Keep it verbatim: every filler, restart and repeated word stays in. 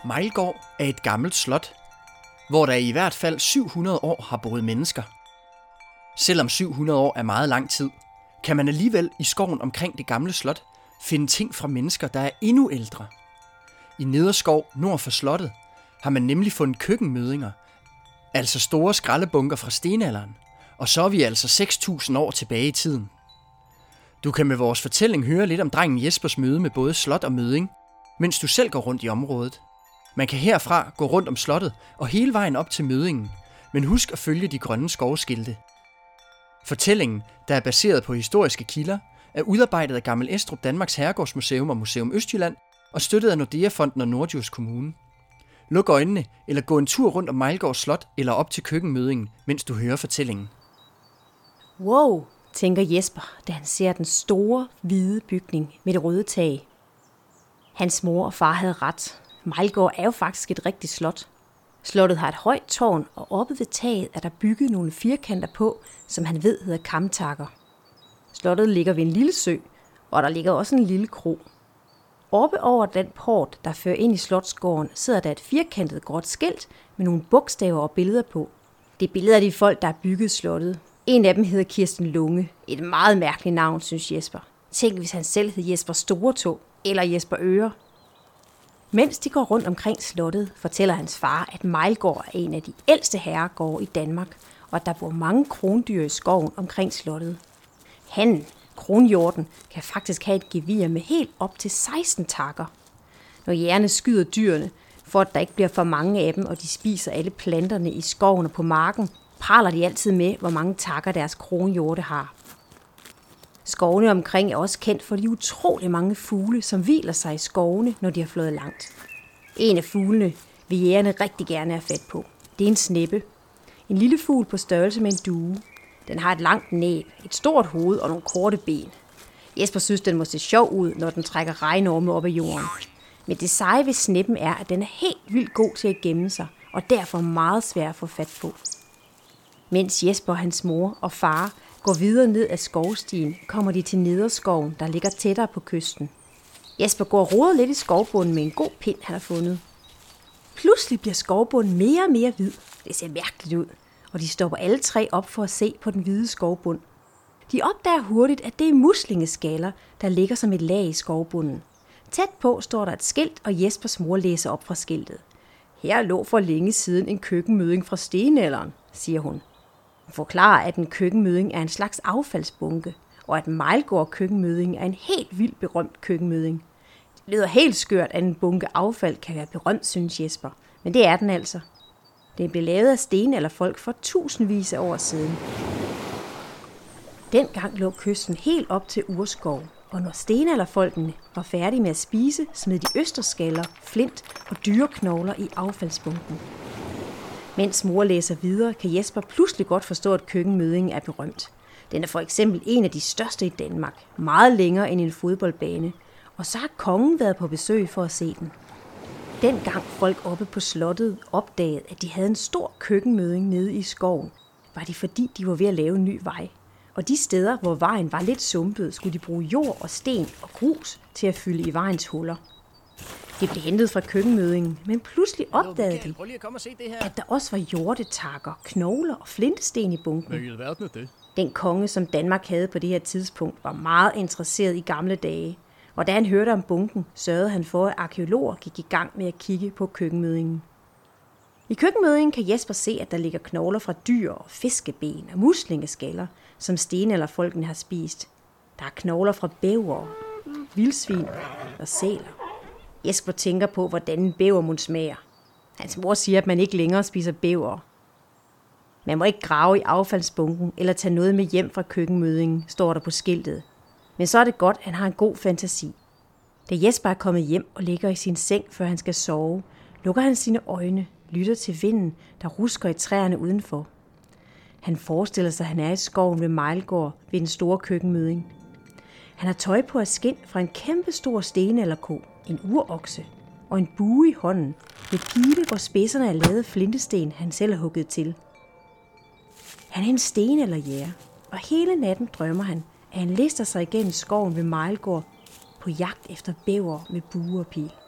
Mejlgård er et gammelt slot, hvor der i hvert fald syv hundrede år har boet mennesker. Selvom syv hundrede år er meget lang tid, kan man alligevel i skoven omkring det gamle slot finde ting fra mennesker, der er endnu ældre. I Nederskov nord for slottet har man nemlig fundet køkkenmødinger, altså store skraldebunker fra stenalderen, og så er vi altså seks tusind år tilbage i tiden. Du kan med vores fortælling høre lidt om drengen Jespers møde med både slot og møding, mens du selv går rundt i området. Man kan herfra gå rundt om slottet og hele vejen op til mødingen, men husk at følge de grønne skovskilte. Fortællingen, der er baseret på historiske kilder, er udarbejdet af Gammel Estrup Danmarks Herregårdsmuseum og Museum Østjylland og støttet af Nordea-fonden og Norddjurs Kommune. Luk øjnene eller gå en tur rundt om Mejlgård Slot eller op til køkkenmødingen, mens du hører fortællingen. Wow, tænker Jesper, da han ser den store, hvide bygning med det røde tag. Hans mor og far havde ret. Mejlgård er jo faktisk et rigtigt slot. Slottet har et højt tårn, og oppe ved taget er der bygget nogle firkanter på, som han ved hedder kamtakker. Slottet ligger ved en lille sø, og der ligger også en lille kro. Oppe over den port, der fører ind i slotsgården, sidder der et firkantet gråt skilt med nogle bogstaver og billeder på. Det er billeder af de folk, der har bygget slottet. En af dem hedder Kirsten Lunge. Et meget mærkeligt navn, synes Jesper. Tænk, hvis han selv hed Jesper Storetå eller Jesper Øre. Mens de går rundt omkring slottet, fortæller hans far, at Mejlgård er en af de ældste herregårde i Danmark, og at der bor mange krondyr i skoven omkring slottet. Han, kronhjorten, kan faktisk have et gevir med helt op til seksten takker. Når jægerne skyder dyrene, for at der ikke bliver for mange af dem, og de spiser alle planterne i skoven og på marken, praler de altid med, hvor mange takker deres kronhjorte har. Skovene omkring er også kendt for de utrolig mange fugle, som hviler sig i skovene, når de har flået langt. En af fuglene vil jægerne rigtig gerne have fat på. Det er en sneppe. En lille fugl på størrelse med en due. Den har et langt næb, et stort hoved og nogle korte ben. Jesper synes, den må se sjov ud, når den trækker regnorme op af jorden. Men det seje ved sneppen er, at den er helt vildt god til at gemme sig, og derfor meget svær at få fat på. Mens Jesper og hans mor og far går videre ned ad skovstien, kommer de til Nederskoven, der ligger tættere på kysten. Jesper går og roder lidt i skovbunden med en god pind, han har fundet. Pludselig bliver skovbunden mere og mere hvid. Det ser mærkeligt ud, og de stopper alle tre op for at se på den hvide skovbund. De opdager hurtigt, at det er muslingeskaller, der ligger som et lag i skovbunden. Tæt på står der et skilt, og Jespers mor læser op fra skiltet. Her lå for længe siden en køkkenmøding fra stenalderen, siger hun. Hun forklarer, at en køkkenmøding er en slags affaldsbunke, og at Mejlgård køkkenmøding er en helt vildt berømt køkkenmøding. Det lyder helt skørt, at en bunke affald kan være berømt, synes Jesper, men det er den altså. Den blev lavet af stenalderfolk for tusindvis af år siden. Dengang lå kysten helt op til urskov, og når stenalderfolkene var færdige med at spise, smed de østerskaller, flint og dyreknogler i affaldsbunken. Mens mor læser videre, kan Jesper pludselig godt forstå, at køkkenmødingen er berømt. Den er for eksempel en af de største i Danmark, meget længere end en fodboldbane, og så har kongen været på besøg for at se den. Dengang folk oppe på slottet opdagede, at de havde en stor køkkenmøding nede i skoven, var det fordi, de var ved at lave en ny vej. Og de steder, hvor vejen var lidt sumpet, skulle de bruge jord og sten og grus til at fylde i vejens huller. De blev hentet fra køkkenmødingen, men pludselig opdagede de, at der også var hjortetakker, knogler og flintesten i bunken. Den konge, som Danmark havde på det her tidspunkt, var meget interesseret i gamle dage, og da han hørte om bunken, sørgede han for, at arkæologer gik i gang med at kigge på køkkenmødingen. I køkkenmødingen kan Jesper se, at der ligger knogler fra dyr og fiskeben og muslingeskaller, som stenalderfolkene har spist. Der er knogler fra bæver, vildsvin og sæler. Jesper tænker på, hvordan en bævermund smager. Hans mor siger, at man ikke længere spiser bæver. Man må ikke grave i affaldsbunken eller tage noget med hjem fra køkkenmødingen, står der på skiltet. Men så er det godt, at han har en god fantasi. Da Jesper er kommet hjem og ligger i sin seng, før han skal sove, lukker han sine øjne, lytter til vinden, der rusker i træerne udenfor. Han forestiller sig, at han er i skoven ved Mejlgård ved den store køkkenmøding. Han har tøj på af skind fra en kæmpe stor stenalderko, en urokse og en bue i hånden med pile, hvor spidserne er lavet flintesten, han selv har hugget til. Han er en stenalderjæger, og hele natten drømmer han, at han lister sig igennem skoven ved Mejlgård på jagt efter bæver med bue og pil.